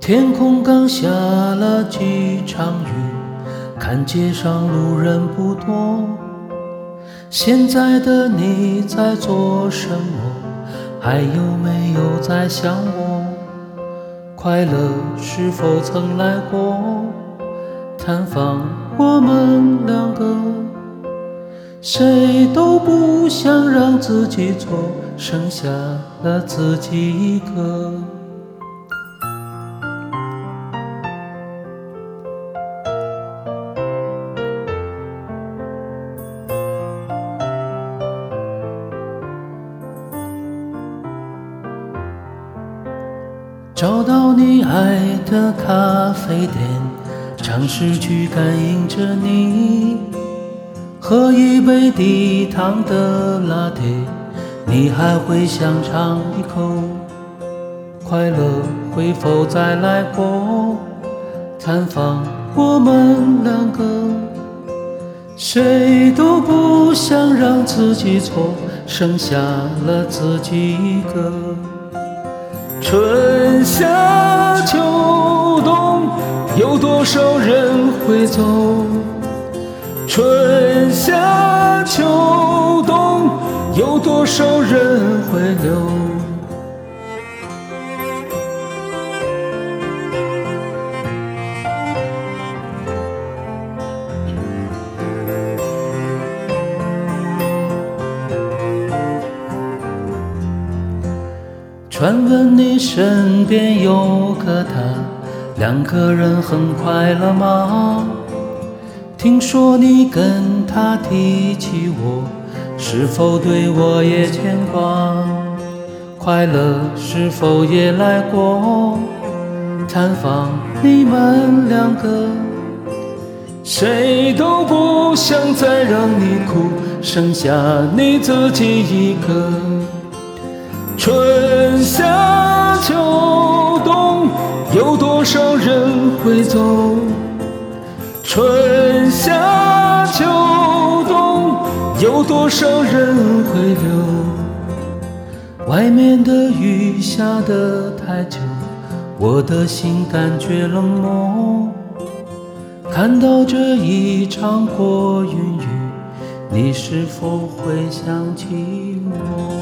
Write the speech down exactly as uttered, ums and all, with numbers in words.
天空刚下了几场雨，看街上路人不多。现在的你在做什么？还有没有在想我？快乐是否曾来过探访我们两个？谁都不想让自己错，剩下了自己一个。找到你爱的咖啡店，尝试去感应着你，喝一杯低糖的拿铁，你还会想尝一口？快乐会否再来过探访我们两个？谁都不想让自己错，剩下了自己一个。春夏秋冬，有多少人会走？春夏秋冬，有多少人会留？传闻你身边有个他，两个人很快乐吗？听说你跟他提起我，是否对我也牵挂？快乐是否也来过探访你们两个？谁都不想再让你哭，剩下你自己一个。春夏秋冬，有多少人会走？春夏秋冬，有多少人会留？外面的雨下得太久，我的心感觉冷漠。看到这一场过云雨，你是否会想起我？